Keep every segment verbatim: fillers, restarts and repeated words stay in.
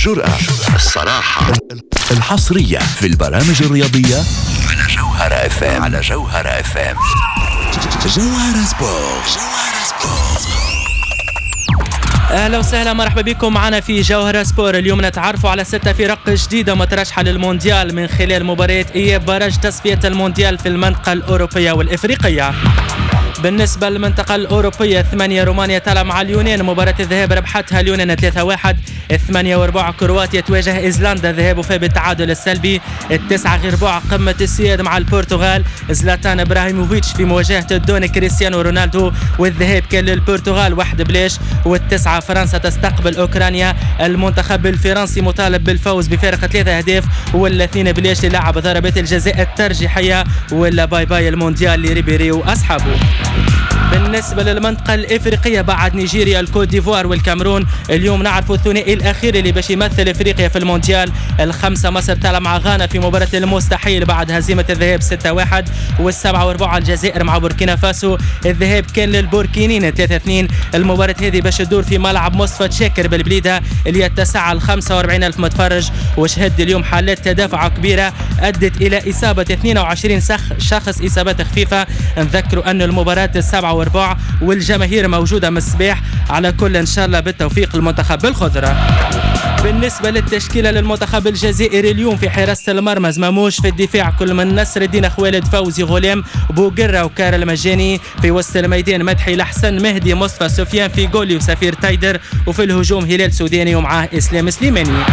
الجرأة، الصراحة، الحصرية في البرامج الرياضية على جوهرة اف ام. على جوهرة اف ام. جوهرة سبورت. جوهرة سبورت. اهلا وسهلا، مرحبا بكم معنا في جوهرة سبور. اليوم نتعرفوا على ستة فرق جديدة مترشحة للمونديال من خلال مباريات اياب برج تصفية المونديال في المنطقة الأوروبية والإفريقية. بالنسبة للمنطقة الأوروبية، ثمانية رومانيا تلعب مع اليونان، مباراة الذهاب ربحتها اليونان ثلاثة واحد. الثمانية وربع كرواتيا تواجه ايسلندا، ذهاب وفاء بالتعادل السلبي. التسعة غير ربع قمة السياد مع البرتغال، زلاتان ابراهيموفيتش في مواجهة الدون كريستيانو رونالدو، والذهاب كان للبرتغال واحد بلاش. والتسعة فرنسا تستقبل اوكرانيا، المنتخب الفرنسي مطالب بالفوز بفارق ثلاثة اهداف، ولا اثنين بلاش للعب ضربات الجزاء الترجيحية، ولا باي باي المونديال لريبيري واصحابه. بالنسبة للمنطقة الإفريقية، بعد نيجيريا الكوت ديفوار والكاميرون، اليوم نعرفوا الثنائي الأخير اللي باش يمثل إفريقيا في المونديال. الخمسة مصر تلعب مع غانا في مباراة المستحيل بعد هزيمة الذهاب ستة واحد. والسبعة وربع الجزائر مع بوركينا فاسو، الذهاب كان للبوركينيين ثلاثة اثنين. المباراة هذه باش تدور في ملعب مصطفى شاكر بالبليدة اللي يتسع ل خمسة وأربعين ألف متفرج، وشهد اليوم حالات تدافع كبيرة أدت إلى إصابة اثنين وعشرين شخص إصابات خفيفة. نذكروا أن المباراة السبعة وربع والجماهير موجودة من الصباح. على كل إن شاء الله بالتوفيق للمنتخب بالخضرة. بالنسبة للتشكيلة للمنتخب الجزائري اليوم، في حراسة المرمى زماموش، في الدفاع كل من نصر الدين خوالد فوزي غلام بوقرة وكارل المجاني، في وسط الميدان مدحي لحسن مهدي مصطفى سفيان في جولي وسفير تايدر، وفي الهجوم هلال سوداني ومعاه إسلام سليماني.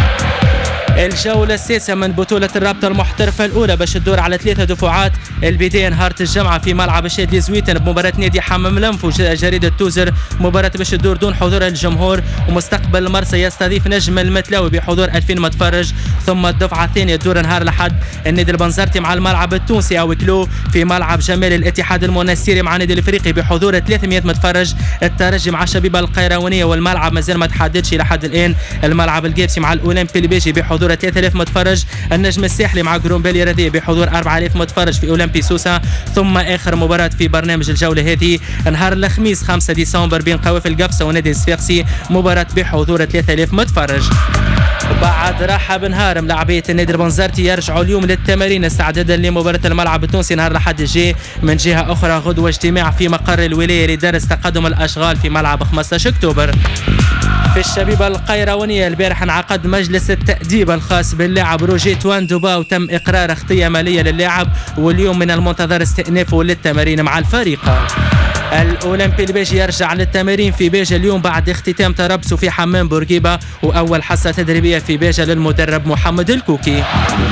الجولة السادسة من بطولة الرابطة المحترفة الأولى باش تدور على ثلاثة دفعات. البداية نهار الجمعة في ملعب الشادي زويتن بمباراة نادي حمام لنف وجريدة توزر، مباراة باش تدور دون حضور الجمهور، ومستقبل المرسى يستضيف نجم المتلاوي بحضور ألفين متفرج. ثم الدفعة الثانية تدور نهار الأحد، النادي البنزرتي مع الملعب التونسي أو كلو في ملعب جمال الاتحاد المنستيري مع النادي الإفريقي بحضور ثلاثمئة متفرج. الترجي مع شبيبة القيروانية، والملعب مازال ما تحددش لحد الآن. الملعب الجابسي مع الأولمبي البيجي بحضور ثلاثة آلاف متفرج. النجم الساحلي مع جرومبيلي رذية بحضور أربعة آلاف متفرج في أولمبي سوسة. ثم آخر مباراة في برنامج الجولة هذه نهار الخميس خمسة ديسمبر بين قوافل قفصة ونادي الصفاقسي، مباراة بحضور ثلاثة آلاف متفرج. بعد راحة بنهار، ملاعبية النادي البنزرتي يرجعوا اليوم للتمارين استعدادا لمباراة الملعب التونسي نهار الأحد الجاي. من جهة أخرى غدوة اجتماع في مقر الولاية لدرس تقدم الأشغال في ملعب خمسة عشر أكتوبر. في الشبيبة القيروانية البارح انعقد مجلس التأديب الخاص باللاعب روجي تواندوبا، وتم إقرار اخطية مالية للاعب، واليوم من المنتظر استئنافه للتمارين مع الفريق. الأولمبي البيجي يرجع للتمارين في بيجا اليوم بعد اختتام تربصه في حمام بورقيبة، وأول حصة تدريبية في بيجا للمدرب محمد الكوكي.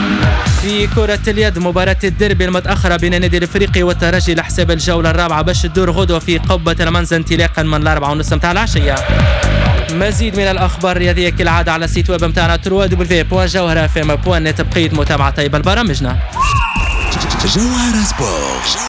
في كرة اليد، مباراة الديربي المتأخرة بين النادي الافريقي والترجي لحساب الجولة الرابعة باش تدور غدوة في قبة المنزل انطلاقا من الأربعة ونص متاع العشية. مزيد من الأخبار الرياضية كالعادة على السيت ويب متاعنا دبليو دبليو دبليو دوت جوهرة اف ام دوت نت. بقية متابعة طيبة البرامجنا. جوهرة سبورت.